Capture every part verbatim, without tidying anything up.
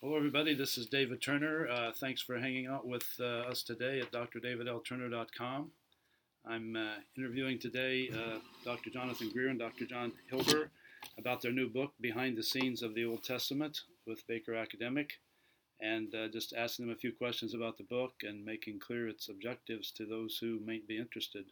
Hello, everybody. This is David Turner. Uh, thanks for hanging out with uh, us today at d r david l turner dot com. I'm uh, interviewing today uh, Doctor Jonathan Greer and Doctor John Hilber about their new book, Behind the Scenes of the Old Testament, with Baker Academic, and uh, just asking them a few questions about the book and making clear its objectives to those who might be interested.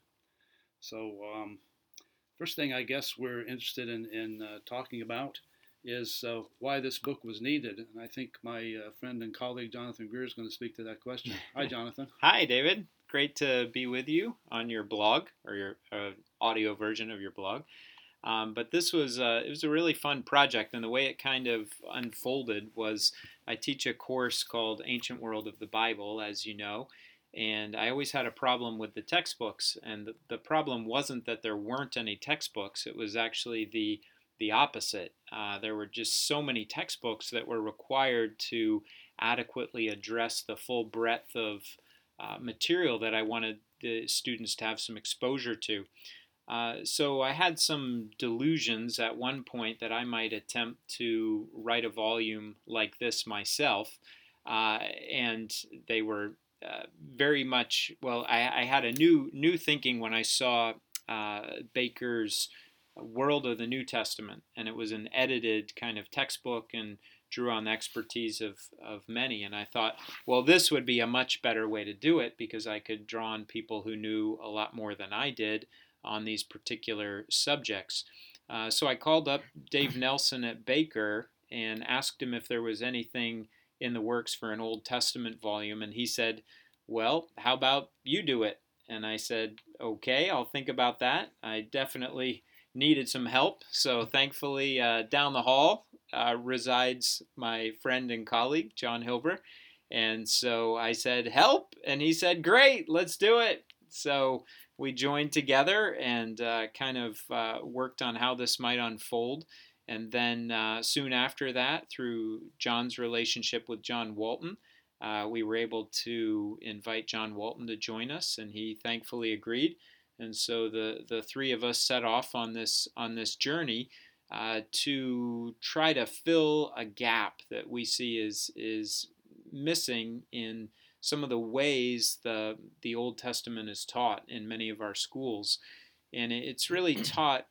So, um, first thing I guess we're interested in, in uh, talking about is uh, why this book was needed. And I think my uh, friend and colleague Jonathan Greer is going to speak to that question. Hi, Jonathan. Hi, David. Great to be with you on your blog or your uh, audio version of your blog. Um, but this was uh, it was a really fun project, and the way it kind of unfolded was I teach a course called Ancient World of the Bible, as you know, and I always had a problem with the textbooks, and the, the problem wasn't that there weren't any textbooks; it was actually the the opposite. Uh, there were just so many textbooks that were required to adequately address the full breadth of uh, material that I wanted the students to have some exposure to. Uh, so I had some delusions at one point that I might attempt to write a volume like this myself, uh, and they were uh, very much well. I, I had a new new thinking when I saw uh, Baker's World of the New Testament, and it was an edited kind of textbook and drew on the expertise of, of many. And I thought, well, this would be a much better way to do it because I could draw on people who knew a lot more than I did on these particular subjects. Uh, so I called up Dave Nelson at Baker and asked him if there was anything in the works for an Old Testament volume, and he said, well, how about you do it? And I said, okay, I'll think about that. I definitely needed some help, so thankfully uh, down the hall uh, resides my friend and colleague, John Hilber. And so I said, help, and he said, great, let's do it. So we joined together and uh, kind of uh, worked on how this might unfold. And then uh, soon after that, through John's relationship with John Walton, uh, we were able to invite John Walton to join us, and he thankfully agreed. And so the, the three of us set off on this on this journey uh, to try to fill a gap that we see is is missing in some of the ways the the Old Testament is taught in many of our schools, and it's really taught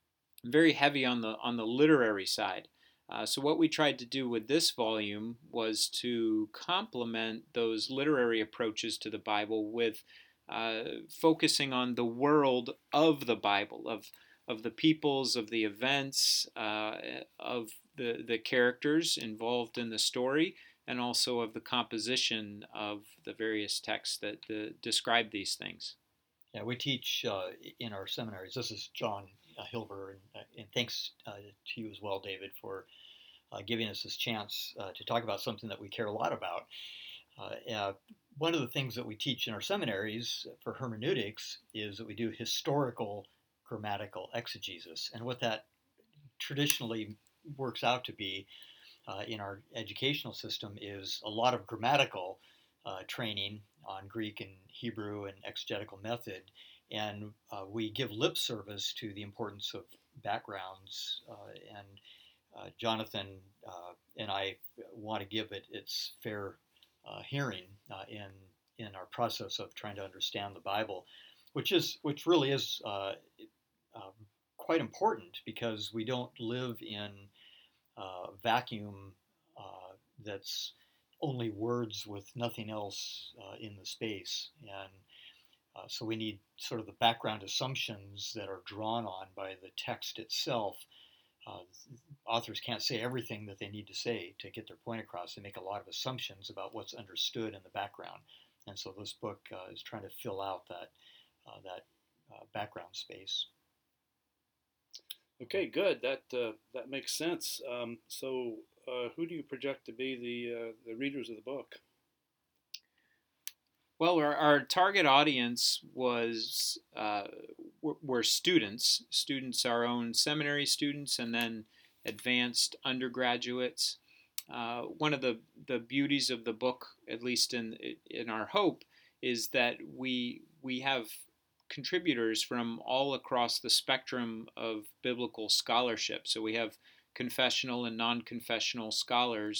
very heavy on the on the literary side. Uh, so what we tried to do with this volume was to complement those literary approaches to the Bible with uh, focusing on the world of the Bible, of of the peoples, of the events, uh, of the the characters involved in the story, and also of the composition of the various texts that uh, describe these things. Yeah, we teach uh, in our seminaries. This is John uh, Hilber, and, uh, and thanks uh, to you as well, David, for uh, giving us this chance uh, to talk about something that we care a lot about. Uh, uh, one of the things that we teach in our seminaries for hermeneutics is that we do historical grammatical exegesis, and what that traditionally works out to be uh, in our educational system is a lot of grammatical uh, training on Greek and Hebrew and exegetical method, and uh, we give lip service to the importance of backgrounds. Uh, and uh, Jonathan uh, and I want to give it its fair uh, hearing uh, in in our process of trying to understand the Bible, which is which really is uh, uh, quite important because we don't live in uh, vacuum uh, that's only words with nothing else uh, in the space. And uh, so we need sort of the background assumptions that are drawn on by the text itself. Uh, authors can't say everything that they need to say to get their point across. They make a lot of assumptions about what's understood in the background. And so this book uh, is trying to fill out that, uh, that uh, background space. Okay, good. That uh, that makes sense. Um, so, uh, who do you project to be the uh, the readers of the book? Well, our, our target audience was uh, were, were students, students, our own seminary students, and then advanced undergraduates. Uh, one of the, the beauties of the book, at least in in our hope, is that we we have contributors from all across the spectrum of biblical scholarship. So we have confessional and non-confessional scholars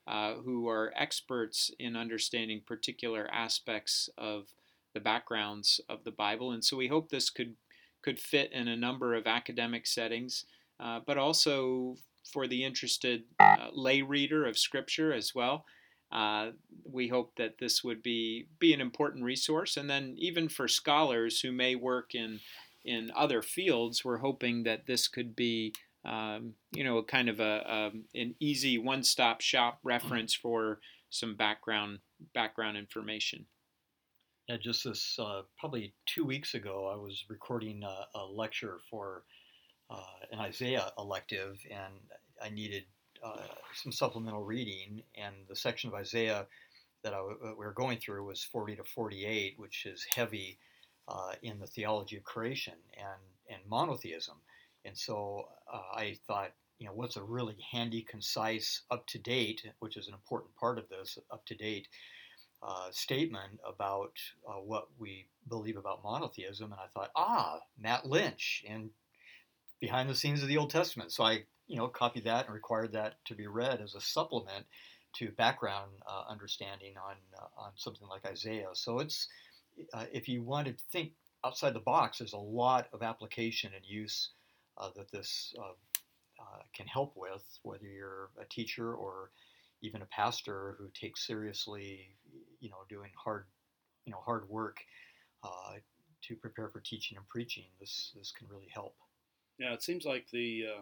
uh, who are experts in understanding particular aspects of the backgrounds of the Bible. And so we hope this could could fit in a number of academic settings, uh, but also for the interested uh, lay reader of Scripture as well. Uh, we hope that this would be be an important resource, and then even for scholars who may work in in other fields, we're hoping that this could be um, you know a kind of a, a an easy one-stop shop reference for some background background information. Yeah, just this uh, probably two weeks ago, I was recording a, a lecture for uh, an Isaiah elective, and I needed uh, some supplemental reading. And the section of Isaiah that I w- we were going through was forty to forty-eight, which is heavy uh, in the theology of creation and, and monotheism. And so uh, I thought, you know, what's a really handy, concise, up to date, which is an important part of this, up to date uh, statement about uh, what we believe about monotheism. And I thought, ah, Matt Lynch in Behind the Scenes of the Old Testament. So I, you know, copied that and required that to be read as a supplement to background uh, understanding on uh, on something like Isaiah. So it's uh, if you want to think outside the box, there's a lot of application and use uh, that this uh, uh, can help with, whether you're a teacher or even a pastor who takes seriously, you know, doing hard, you know, hard work uh, to prepare for teaching and preaching. This this can really help. Yeah, it seems like the uh,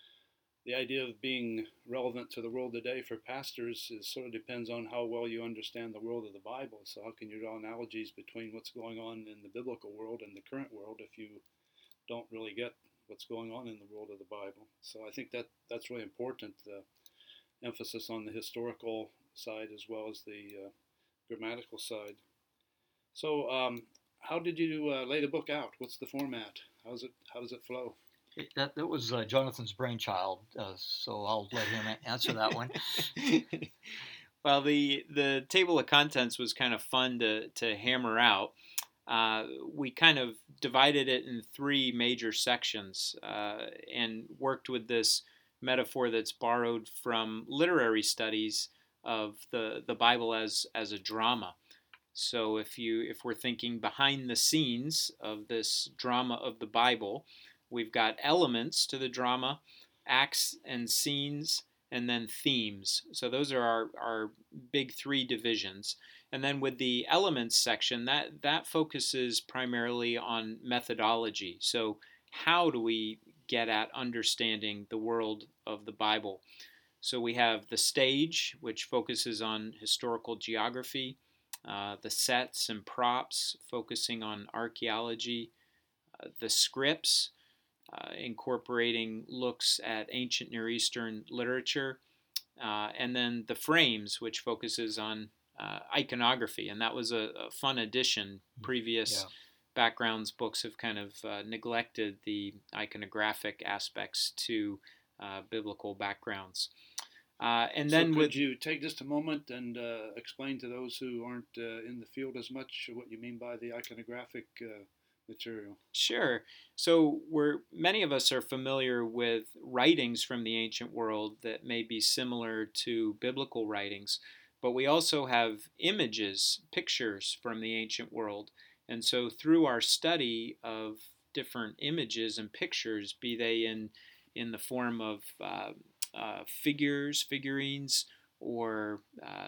the idea of being relevant to the world today for pastors is sort of depends on how well you understand the world of the Bible. So how can you draw analogies between what's going on in the biblical world and the current world if you don't really get what's going on in the world of the Bible? So I think that that's really important. The emphasis on the historical side as well as the uh, grammatical side. So um, how did you uh, lay the book out? What's the format? How's it? How does it flow? It, that, that was uh, Jonathan's brainchild, uh, so I'll let him answer that one. Well, the the table of contents was kind of fun to, to hammer out. Uh, we kind of divided it in three major sections uh, and worked with this metaphor that's borrowed from literary studies of the, the Bible as, as a drama. So if you if we're thinking behind the scenes of this drama of the Bible, we've got elements to the drama, acts and scenes, and then themes. So those are our, our big three divisions. And then with the elements section, that, that focuses primarily on methodology. So how do we get at understanding the world of the Bible? So we have the stage, which focuses on historical geography, uh, the sets and props, focusing on archaeology, uh, the scripts, uh, incorporating looks at ancient Near Eastern literature, uh, and then the frames, which focuses on uh, iconography. And that was a, a fun addition. Previous yeah. backgrounds books have kind of uh, neglected the iconographic aspects to uh, biblical backgrounds. Uh, and so then could with, you take just a moment and uh, explain to those who aren't uh, in the field as much what you mean by the iconographic uh, material? Sure. So we're many of us are familiar with writings from the ancient world that may be similar to biblical writings, but we also have images, pictures from the ancient world. And so through our study of different images and pictures, be they in in the form of uh, uh, figures, figurines, or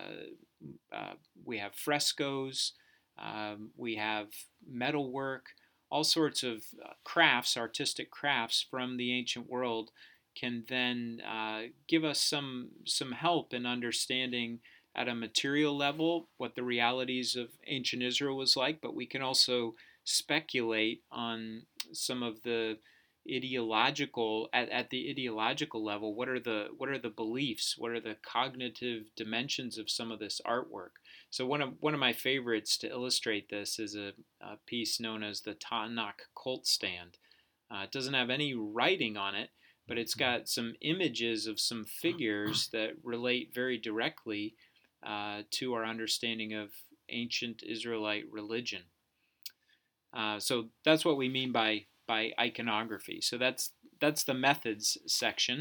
uh, uh, we have frescoes, um, we have metalwork, all sorts of uh, crafts, artistic crafts from the ancient world can then uh, give us some some help in understanding at a material level what the realities of ancient Israel was like, but we can also speculate on some of the ideological at, at the ideological level. What are the what are the beliefs? What are the cognitive dimensions of some of this artwork? So one of one of my favorites to illustrate this is a, a piece known as the Tanakh Cult Stand. Uh, it doesn't have any writing on it, but it's got some images of some figures that relate very directly uh, to our understanding of ancient Israelite religion. Uh, so that's what we mean by by iconography. So that's that's the methods section.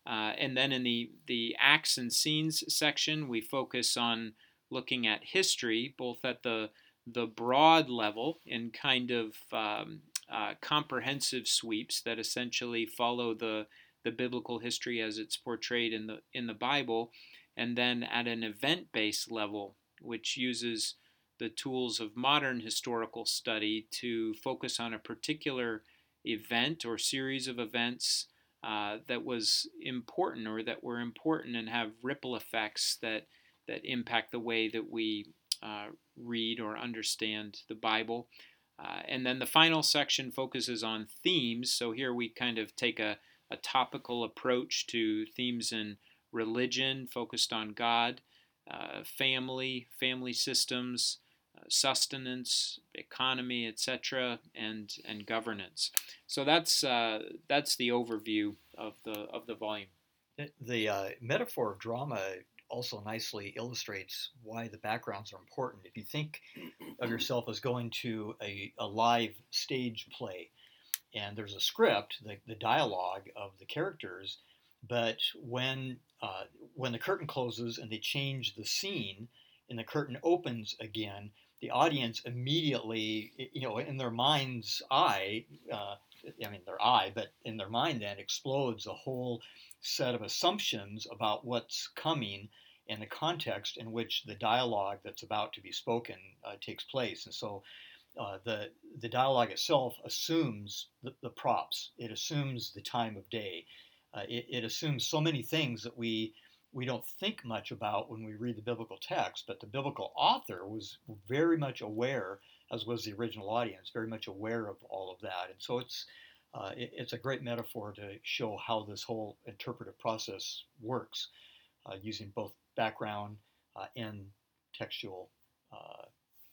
Uh, and then in the, the acts and scenes section, we focus on looking at history, both at the the broad level in kind of um, uh, comprehensive sweeps that essentially follow the the biblical history as it's portrayed in the in the Bible, and then at an event-based level, which uses the tools of modern historical study to focus on a particular event or series of events uh, that was important or that were important and have ripple effects that that impact the way that we uh, read or understand the Bible. Uh, and then the final section focuses on themes. So here we kind of take a, a topical approach to themes in religion, focused on God, uh, family, family systems, uh, sustenance, economy, et cetera, and and governance. So that's uh, that's the overview of the of the volume. The uh, metaphor of drama also nicely illustrates why the backgrounds are important. If you think of yourself as going to a, a live stage play, and there's a script, the, the dialogue of the characters, but when uh, when the curtain closes and they change the scene and the curtain opens again, the audience immediately, you know, in their mind's eye, uh, I mean their eye, but in their mind then explodes a whole set of assumptions about what's coming and the context in which the dialogue that's about to be spoken uh, takes place. And so uh, the the dialogue itself assumes the, the props. It assumes the time of day. Uh, it, it assumes so many things that we we don't think much about when we read the biblical text. But the biblical author was very much aware, as was the original audience, very much aware of all of that. And so it's uh, it, it's a great metaphor to show how this whole interpretive process works, uh, using both background uh, and textual uh,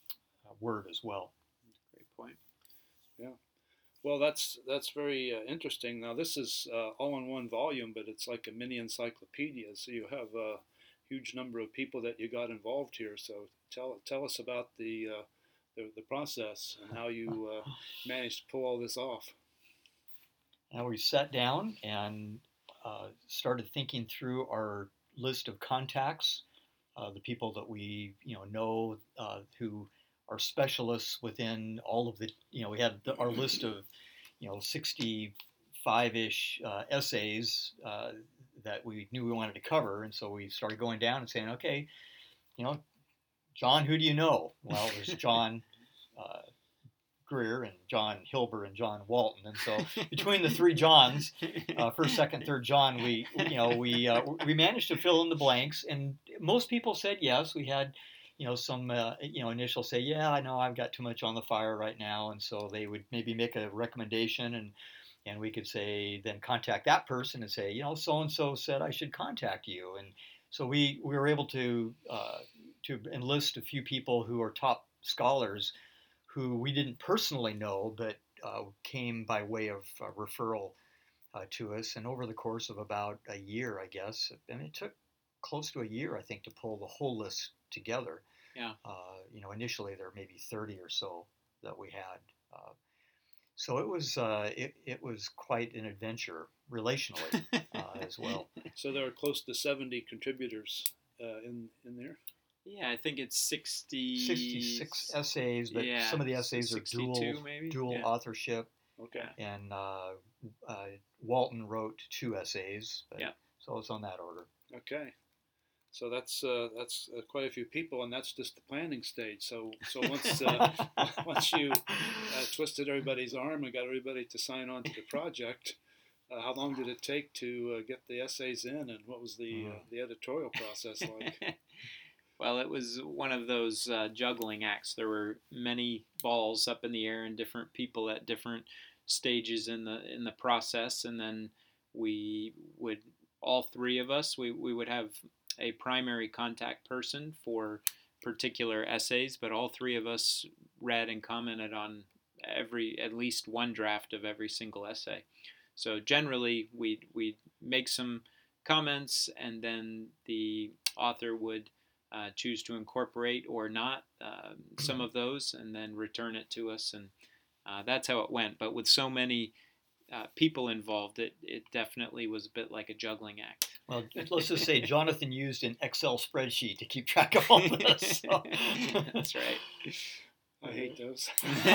word as well. Great point. Yeah. Well, that's that's very uh, interesting. Now, this is uh, all in one volume, but it's like a mini encyclopedia. So you have a huge number of people that you got involved here. So tell tell us about the uh, the, the process and how you uh, managed to pull all this off. Now we sat down and uh, started thinking through our list of contacts, uh, the people that we you know know uh, who are specialists within all of the you know we had the, our list of you know sixty-five-ish uh, essays uh, that we knew we wanted to cover, and so we started going down and saying, okay, you know, John, who do you know? Well, there's John. Uh, Greer and John Hilber and John Walton, and so between the three Johns, uh, first, second, third John, we you know we uh, we managed to fill in the blanks, and most people said yes. We had you know some uh, you know initial say, yeah, I know I've got too much on the fire right now, and so they would maybe make a recommendation, and and we could say then contact that person and say, you know, so and so said I should contact you, and so we we were able to uh, to enlist a few people who are top scholars who we didn't personally know, but uh, came by way of uh, referral uh, to us. And over the course of about a year, I guess, I mean, it took close to a year, I think, to pull the whole list together. Yeah. Uh, you know, initially there were maybe thirty or so that we had. Uh, so it was uh, it, it was quite an adventure relationally uh, as well. So there are close to seventy contributors uh, in in there. Yeah, I think it's sixty... sixty-six essays, but yeah, some of the essays are dual, maybe? dual yeah. authorship. Okay. And uh, uh, Walton wrote two essays. But, yeah. So it's on that order. Okay. So that's uh, that's uh, quite a few people, and that's just the planning stage. So so once uh, once you uh, twisted everybody's arm and got everybody to sign on to the project, uh, how long did it take to uh, get the essays in, and what was the uh, the editorial process like? Well, it was one of those uh, juggling acts. There were many balls up in the air and different people at different stages in the in the process, and then we would all three of us we, we would have a primary contact person for particular essays, but all three of us read and commented on every at least one draft of every single essay. So generally, we'd we'd make some comments, and then the author would Uh, choose to incorporate or not uh, some of those, and then return it to us, and uh, that's how it went. But with so many uh, people involved, it, it definitely was a bit like a juggling act. Well, let's just say Jonathan used an Excel spreadsheet to keep track of all this. So. That's right. I hate those.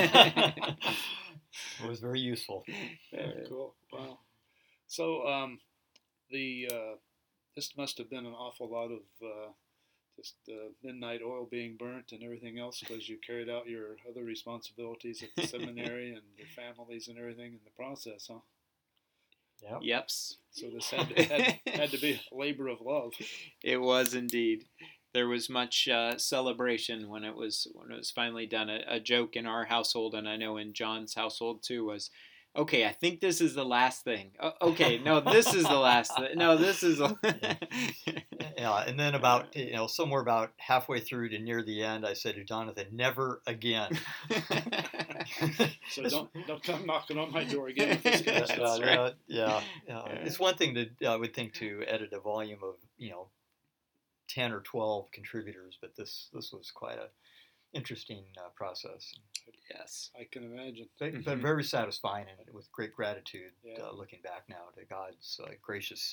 It was very useful. Yeah, cool. Wow. So um, the uh, this must have been an awful lot of uh, just uh, midnight oil being burnt and everything else because you carried out your other responsibilities at the seminary and your families and everything in the process, huh? Yep. Yeps. So this had to, had, had to be a labor of love. It was indeed. There was much uh, celebration when it was when it was finally done. A, a joke in our household, and I know in John's household too, was, "Okay, I think this is the last thing. O- okay, no, this is the last thing. No, this is." The Yeah, and then about you know somewhere about halfway through to near the end, I said to Jonathan, "Never again." So don't don't come knocking on my door again. With this kind of Yeah, stuff. yeah, right. yeah, yeah. It's one thing to I would think to edit a volume of you know ten or twelve contributors, but this this was quite a interesting uh, process. Yes. I can imagine. But, Mhm. but very satisfying and with great gratitude Yeah. uh, looking back now to God's uh, gracious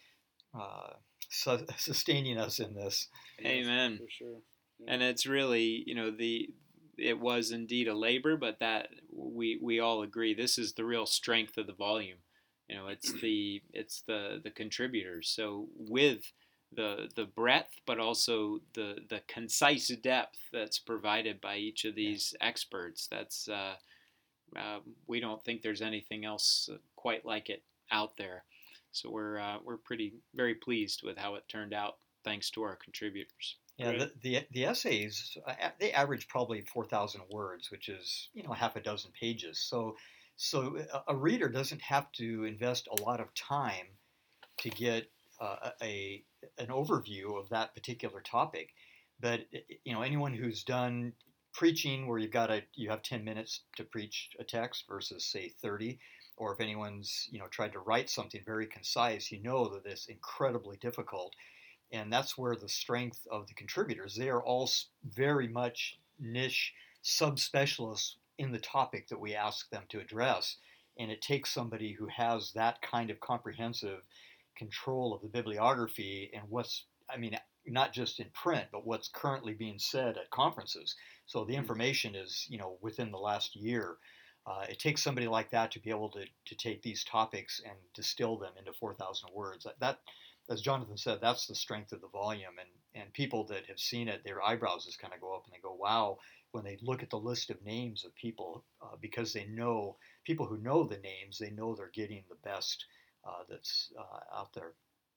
uh, su- sustaining us in this. Amen. For sure. Yeah. And it's really, you know, the it was indeed a labor, but that we we all agree this is the real strength of the volume. You know, it's the it's the the contributors. So with the the breadth, but also the the concise depth that's provided by each of these experts. That's uh, uh, we don't think there's anything else quite like it out there. So we're uh, we're pretty very pleased with how it turned out, thanks to our contributors. Yeah, the, Great. the the essays uh, a- they average probably four thousand words, which is you know half a dozen pages. So so a, a reader doesn't have to invest a lot of time to get uh, a an overview of that particular topic. But you know anyone who's done preaching where you've got a you have ten minutes to preach a text versus say thirty, or if anyone's you know tried to write something very concise, you know that it's incredibly difficult. And that's where the strength of the contributors, they are all very much niche subspecialists in the topic that we ask them to address. And it takes somebody who has that kind of comprehensive control of the bibliography and what's, I mean, not just in print, but what's currently being said at conferences. So the information is, you know, within the last year. Uh, it takes somebody like that to be able to, to take these topics and distill them into four thousand words. That, that as Jonathan said, that's the strength of the volume. And, and people that have seen it, their eyebrows just kind of go up and they go, wow, when they look at the list of names of people, uh, because they know, people who know the names, they know they're getting the best uh, that's uh, out there.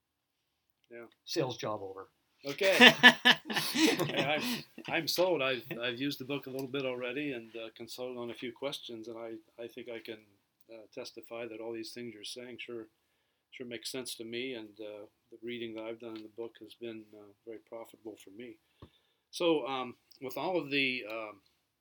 Yeah. Sales job over. Okay. Hey, I'm, I'm sold. I've, I've used the book a little bit already and uh, consulted on a few questions, and I, I think I can uh, testify that all these things you're saying sure sure makes sense to me, and uh, the reading that I've done in the book has been uh, very profitable for me. So um, with all of the um,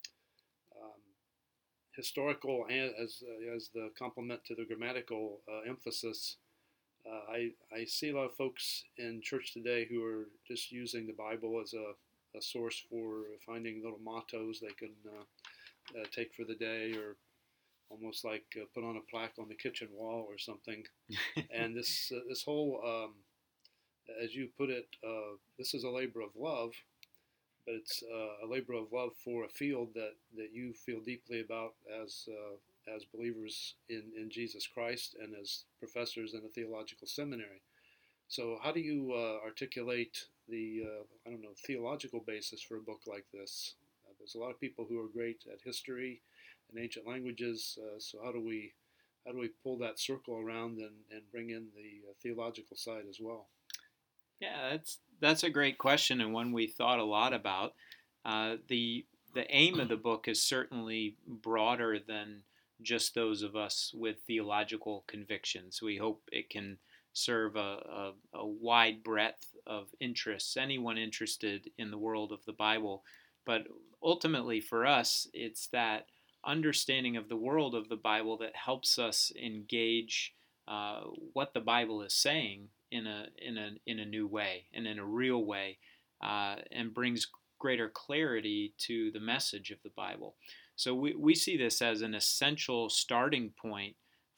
um, historical and as, uh, as the complement to the grammatical uh, emphasis, Uh, I, I see a lot of folks in church today who are just using the Bible as a, a source for finding little mottos they can uh, uh, take for the day, or almost like uh, put on a plaque on the kitchen wall or something. And this uh, this whole, um, as you put it, uh, this is a labor of love, but it's uh, a labor of love for a field that, that you feel deeply about as uh, as believers in, in Jesus Christ and as professors in a theological seminary. So how do you uh, articulate the, uh, I don't know, theological basis for a book like this? Uh, there's a lot of people who are great at history and ancient languages, uh, so how do we how do we pull that circle around and, and bring in the uh, theological side as well? Yeah, that's that's a great question, and one we thought a lot about. Uh, the the aim of the book is certainly broader than just those of us with theological convictions. We hope it can serve a, a, a wide breadth of interests, anyone interested in the world of the Bible. But ultimately, for us, it's that understanding of the world of the Bible that helps us engage uh, what the Bible is saying in a in a in a new way and in a real way, uh, and brings greater clarity to the message of the Bible. So we, we see this as an essential starting point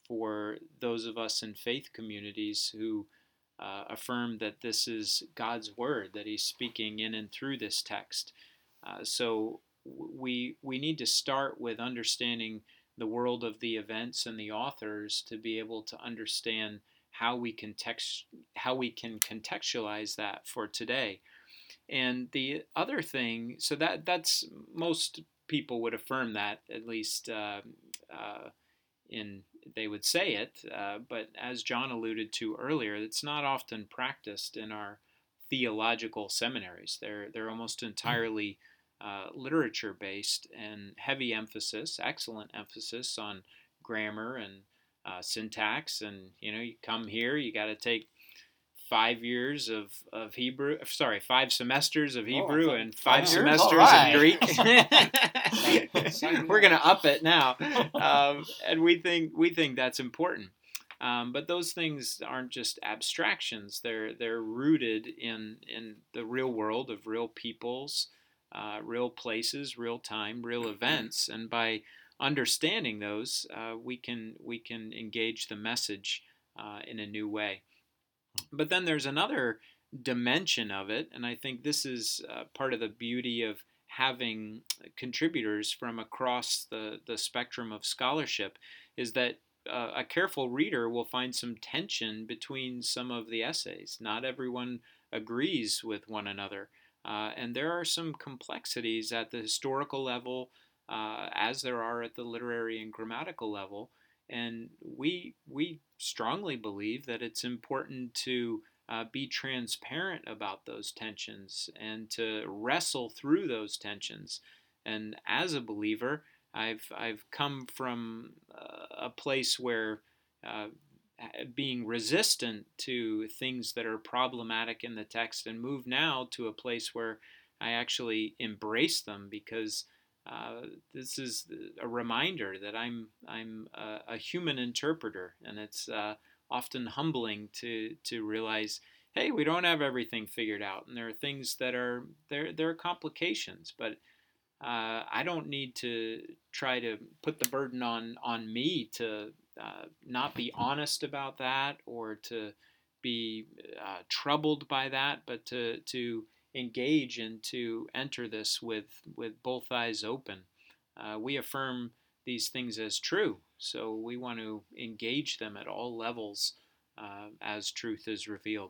for those of us in faith communities who uh, affirm that this is God's word, that He's speaking in and through this text. Uh, so we we need to start with understanding the world of the events and the authors to be able to understand how we can text, how we can contextualize that for today. And the other thing, so that that's most people would affirm that, at least uh, uh, in they would say it. Uh, but as John alluded to earlier, it's not often practiced in our theological seminaries. They're they're almost entirely uh, literature based and heavy emphasis, excellent emphasis on grammar and uh, syntax. And you know, you come here, you got to take five years of, of Hebrew, sorry, five semesters of Hebrew oh, and five years? semesters right. of Greek. We're gonna up it now, um, and we think we think that's important. Um, but those things aren't just abstractions; they're they're rooted in in the real world of real peoples, uh, real places, real time, real events, and by understanding those, uh, we can we can engage the message uh, in a new way. But then there's another dimension of it, and I think this is uh, part of the beauty of having contributors from across the, the spectrum of scholarship, is that uh, a careful reader will find some tension between some of the essays. Not everyone agrees with one another, uh, and there are some complexities at the historical level, uh, as there are at the literary and grammatical level. And we we strongly believe that it's important to uh, be transparent about those tensions and to wrestle through those tensions. And as a believer, I've I've come from uh, a place where uh, being resistant to things that are problematic in the text, and move now to a place where I actually embrace them, because Uh, this is a reminder that I'm I'm a, a human interpreter, and it's uh, often humbling to to realize, hey, we don't have everything figured out, and there are things that are there there are complications, but uh, I don't need to try to put the burden on on me to uh, not be honest about that, or to be uh, troubled by that, but to to engage and to enter this with with both eyes open. Uh, we affirm these things as true, so we want to engage them at all levels uh, as truth is revealed.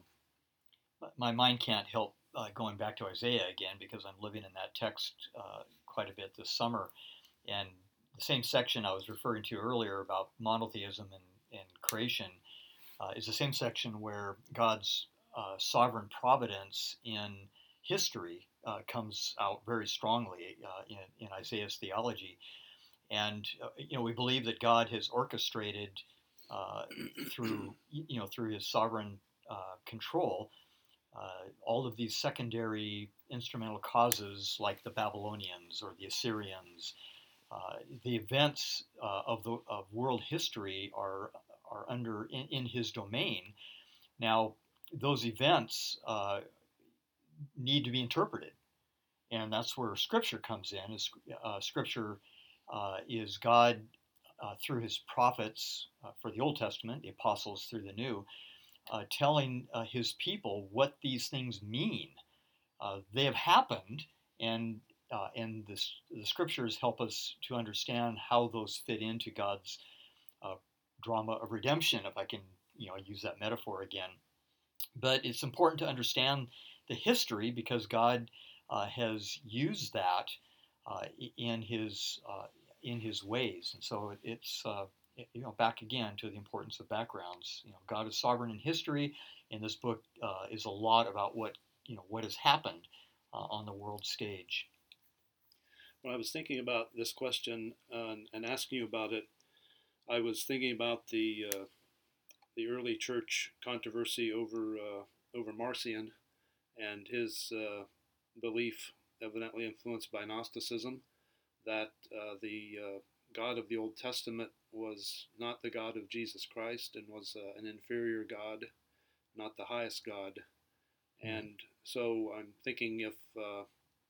My mind can't help uh, going back to Isaiah again, because I'm living in that text uh, quite a bit this summer. And the same section I was referring to earlier about monotheism and, and creation uh, is the same section where God's uh, sovereign providence in history uh, comes out very strongly uh, in, in Isaiah's theology. And uh, you know, we believe that God has orchestrated uh, through you know through His sovereign uh, control uh, all of these secondary instrumental causes, like the Babylonians or the Assyrians. Uh, the events uh, of the of world history are are under in, in His domain. Now, those events uh, need to be interpreted, and that's where Scripture comes in. Is uh, Scripture uh, is God uh, through His prophets uh, for the Old Testament, the apostles through the New, uh, telling uh, His people what these things mean. Uh, they have happened, and uh, and this, the Scriptures help us to understand how those fit into God's uh, drama of redemption, if I can you know use that metaphor again. But it's important to understand the history, because God uh, has used that uh, in his uh, in his ways, and so it's uh, you know back again to the importance of backgrounds. You know, God is sovereign in history, and this book uh, is a lot about what you know what has happened uh, on the world stage. When I was thinking about this question uh, and asking you about it, I was thinking about the uh, the early church controversy over uh, over Marcion and his uh, belief, evidently influenced by Gnosticism, that uh, the uh, God of the Old Testament was not the God of Jesus Christ and was uh, an inferior God, not the highest God. Mm-hmm. And so I'm thinking, if uh,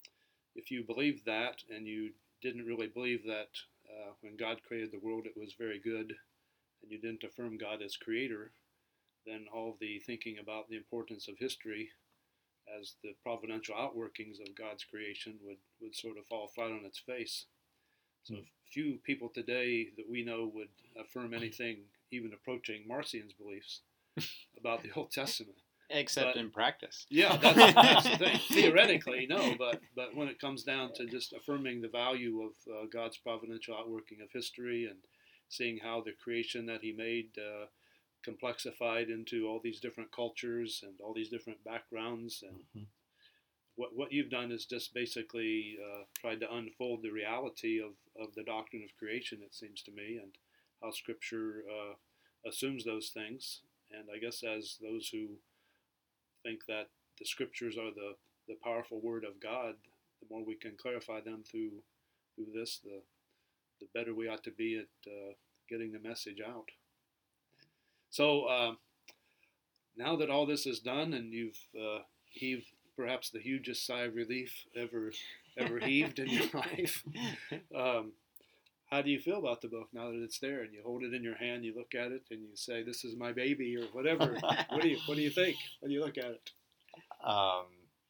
if you believe that, and you didn't really believe that uh, when God created the world it was very good, and you didn't affirm God as creator, then all of the thinking about the importance of history as the providential outworkings of God's creation would, would sort of fall flat on its face. So Mm. few people today that we know would affirm anything even approaching Marcion's beliefs about the Old Testament. Except But- in practice. Yeah, that's, that's the thing. Theoretically, no, but but when it comes down to just affirming the value of uh, God's providential outworking of history and seeing how the creation that He made uh, complexified into all these different cultures and all these different backgrounds, and Mhm. what what you've done is just basically uh, tried to unfold the reality of, of the doctrine of creation, it seems to me, and how Scripture uh, assumes those things. And I guess as those who think that the Scriptures are the, the powerful Word of God, the more we can clarify them through through this, the the better we ought to be at uh, getting the message out. So uh, now that all this is done, and you've uh, heaved perhaps the hugest sigh of relief ever ever heaved in your life, um, how do you feel about the book now that it's there and you hold it in your hand, you look at it, and you say, "This is my baby," or whatever? What do you What do you think when you look at it? Um,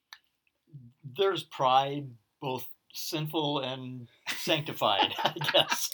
there's pride, both sinful and sanctified, I guess.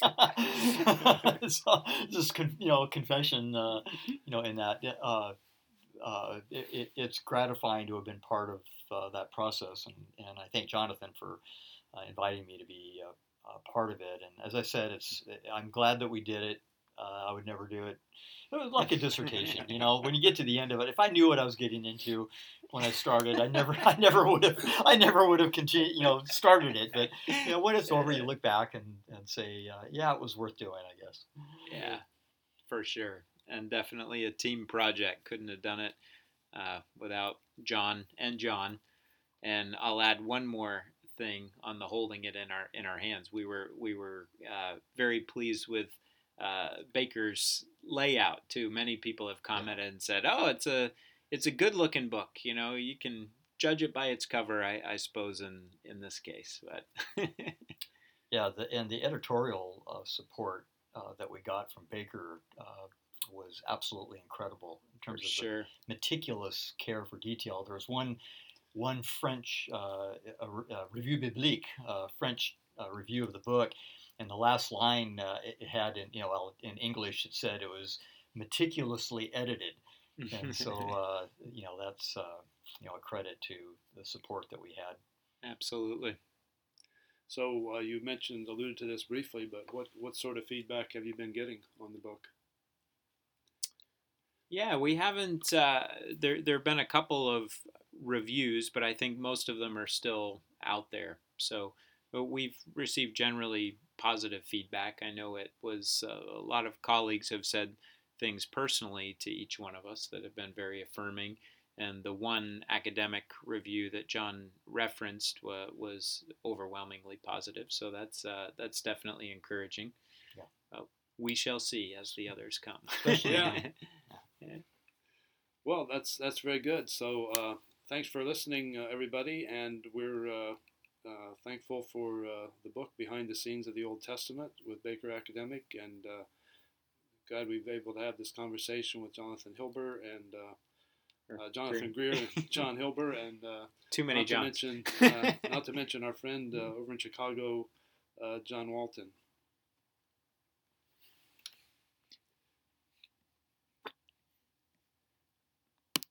So just con- you know, confession, uh, you know, in that uh, uh, it, it, it's gratifying to have been part of uh, that process, and, and I thank Jonathan for uh, inviting me to be uh, a part of it. And as I said, it's I'm glad that we did it. Uh, I would never do it. It was like a dissertation, you know. When you get to the end of it, if I knew what I was getting into when I started, I never, I never would have, I never would have continued, you know, started it. But you know, when it's over, you look back and, and say, uh, yeah, it was worth doing, I guess. Yeah, for sure. And definitely a team project. Couldn't have done it uh, without John and John. And I'll add one more thing on the holding it in our in our hands. We were we were uh, very pleased with uh, Baker's layout too. Many people have commented and said, "Oh, it's a it's a good looking book. You know, you can judge it by its cover, I, I suppose, in in this case." But Yeah, the, and the editorial uh, support uh, that we got from Baker uh, was absolutely incredible in for terms of sure, the meticulous care for detail. There was one one French uh, a, a review biblique, uh, French uh, review of the book, and the last line uh, it, it had in you know well, in English it said it was meticulously edited, and so uh, you know that's uh, you know a credit to the support that we had. absolutely. So uh, you mentioned, alluded to this briefly, but what, what sort of feedback have you been getting on the book? Yeah, we haven't. Uh, there, there have been a couple of reviews, but I think most of them are still out there. So but we've received generally positive feedback. I know it was uh, a lot of colleagues have said things personally to each one of us that have been very affirming. And the one academic review that John referenced wa- was overwhelmingly positive. So that's uh, that's definitely encouraging. Yeah. Uh, we shall see as the others come. Especially- Yeah. Yeah. Well, that's that's very good. So uh, thanks for listening, uh, everybody, and we're uh, uh, thankful for uh, the book Behind the Scenes of the Old Testament with Baker Academic, and uh, glad we've been able to have this conversation with Jonathan Hilber and uh, uh, Jonathan Greer and John Hilber, and uh, Too many not to Johns. mention uh, not to mention our friend uh, over in Chicago, uh, John Walton.